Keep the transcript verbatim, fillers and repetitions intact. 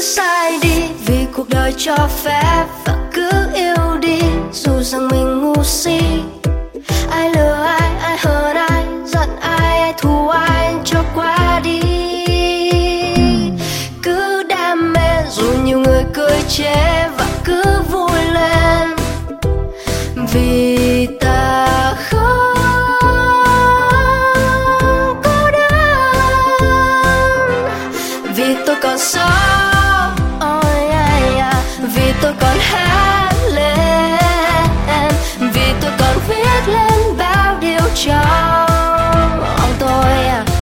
sai đi vì cuộc đời cho phép, và cứ yêu đi dù rằng mình ngu si. Ai lừa ai, ai hờn ai, giận ai, ai thù ai cho qua đi. Cứ đam mê dù nhiều người cười chê, và cứ vui lên vì ta không cô đơn. Vì tôi còn sống, oh yeah, yeah. Vì tôi còn